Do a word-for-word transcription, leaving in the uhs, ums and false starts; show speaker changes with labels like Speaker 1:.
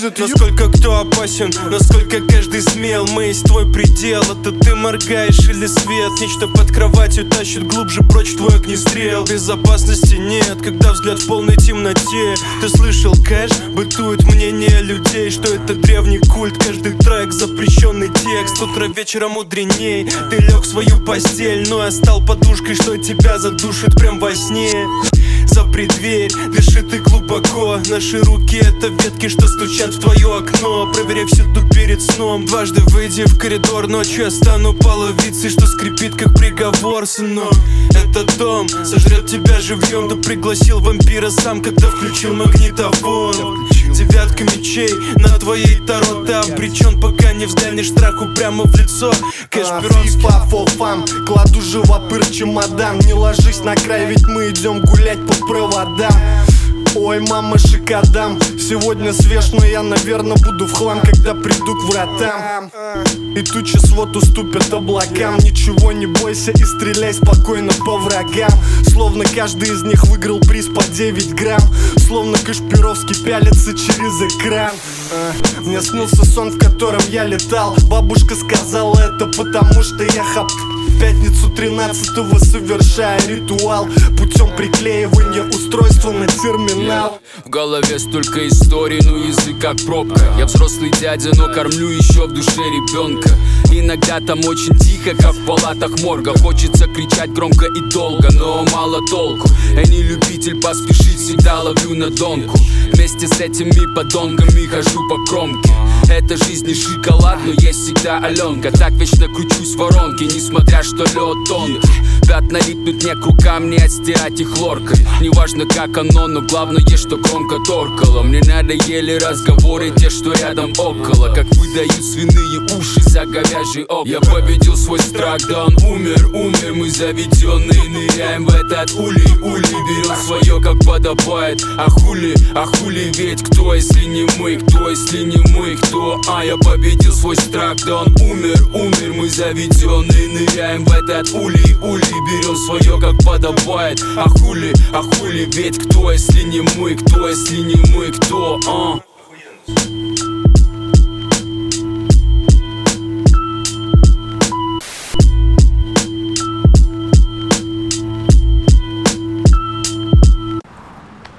Speaker 1: лежит. Насколько кто опасен, насколько каждый смел. Мы есть твой предел, это ты моргаешь или свет. Нечто под кроватью тащит глубже прочь твой огнестрел. Безопасности нет, когда взгляд в полной темноте. Ты слышал, кэш? Бытует мнение людей, что это древний культ. Каждый трек запрещенный текст. Утро вечером мудреней. Ты лег в свою постель, но я стал подушкой, что тебя задушит прям во сне. Запри дверь, дыши ты глубоко. Наши руки — это ветки, что стучат в твое окно. Проверяй всюду перед сном. Дважды выйди в коридор, ночью я стану половицей, что скрипит как приговор, сынок. Этот дом сожрет тебя живьем. Ты пригласил вампира сам, когда включил магнитофон. Девятка мечей на твоей таро. Ты обречен, пока не взглянешь страху прямо в лицо. Кэшперонский
Speaker 2: фам, кладу живопыр в чемодан. Не ложись на край, ведь мы идем гулять по проводам. Ой, мама, шикадам. Сегодня свеж, но я, наверное, буду в хлам, когда приду к вратам. И тучи свод уступят облакам. Ничего не бойся и стреляй спокойно по врагам. Словно каждый из них выиграл приз по девять грамм. Словно Кашпировский пялится через экран. Мне снился сон, в котором я летал. Бабушка сказала это потому, что я хап. В пятницу тринадцатого совершая ритуал путем приклеивания устройства на терминал.
Speaker 3: В голове столько историй, но язык как пробка. Я взрослый дядя, но кормлю еще в душе ребенка. Иногда там очень тихо, как в палатах морга. Хочется кричать громко и долго, но мало толку. Я не любитель поспешить, всегда ловлю на донку. Вместе с этими подонками хожу по кромке. Эта жизнь не шоколад, но есть всегда Аленка. Так вечно кручусь в воронке, несмотря что лед тонкий. Пятна липнут не к рукам, не отстирать их хлоркой. Неважно как оно, но главное, что громко торкало. Мне надоели разговоры, те, что рядом около. Как выдают свиные уши за говяжий около. Я победил свой страх, да он умер, умер. Мы заведенные, ныряем в этот улей, улей. Берем свое, как подобает. А хули, а хули, ведь кто, если не мы, кто, если не мы, кто? А я победил свой страх, да он умер, умер. Мы заведенные, ныряем в этот улей, улей. Берем свое, как подобает. А хули, а хули, ведь кто, если не мы, кто, если не мы, кто? А?